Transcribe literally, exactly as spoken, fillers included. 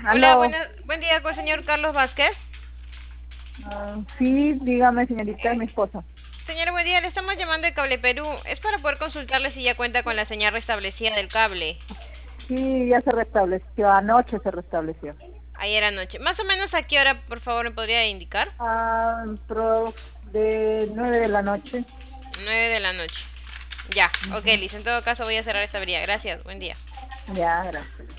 Hola, Aló. buena- buen día con el señor Carlos Vázquez. Ah, sí, dígame, señorita, es mi esposa. Señor, buen día, le estamos llamando de Cable Perú. Es para poder consultarle si ya cuenta con la señal restablecida del cable. Sí, ya se restableció, anoche se restableció. Ayer anoche. Más o menos a qué hora, por favor, me podría indicar. Ah, pro de nueve de la noche. Nueve de la noche. Ya, ok, Ujú. listo. En todo caso voy a cerrar esta avería. Gracias, buen día. Ya, gracias.